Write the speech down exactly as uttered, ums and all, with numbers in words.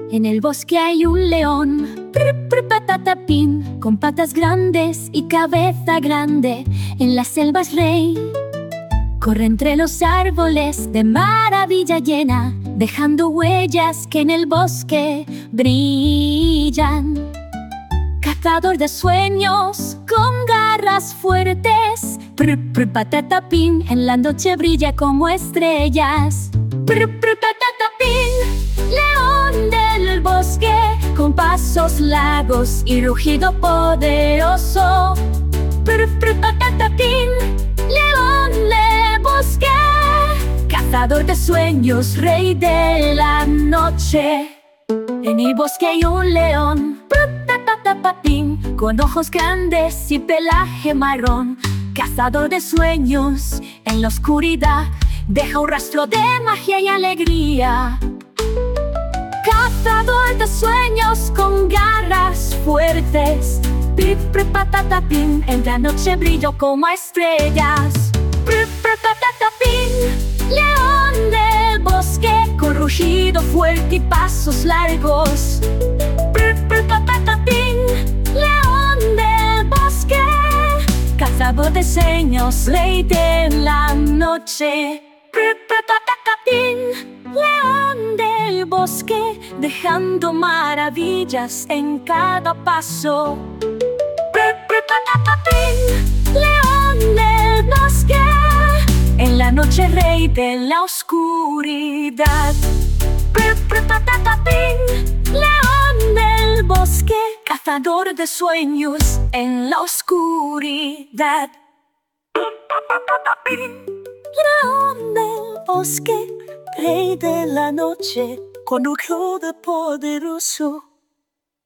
En el bosque hay un león, prr, prr, patatapín, con patas grandes y cabeza grande. En la selva es rey, corre entre los árboles de maravilla llena, dejando huellas que en el bosque brillan. Cazador de sueños con garras fuertes, prr, prr, patatapín, en la noche brilla como estrellas. Prr, prr, patatapín, león del bosque, con pasos largos y rugido poderoso. Prr, prr, patatapín, león del bosque, cazador de sueños, rey de la noche. En el bosque hay un león, prr, patatapín, con ojos grandes y pelaje marrón. Cazador de sueños, en la oscuridad deja un rastro de magia y alegría. Cazador de sueños con garras fuertes, prr, prr, patatapín, en la noche brillo como estrellas. Prr, prr, patatapín, león del bosque, con rugido fuerte y pasos largos. Prr, prr, patatapín, león del bosque, cazador de sueños, rey de la noche. Prr, prr, patatapín, león del bosque, dejando maravillas en cada paso. Prr, prr, patatapín, león del bosque, en la noche rey de la oscuridad. Prr, prr, patatapín, león del bosque, cazador de sueños en la oscuridad. Prr, prr, patatapín, león del bosque, rey de la noche, con un rugido poderoso.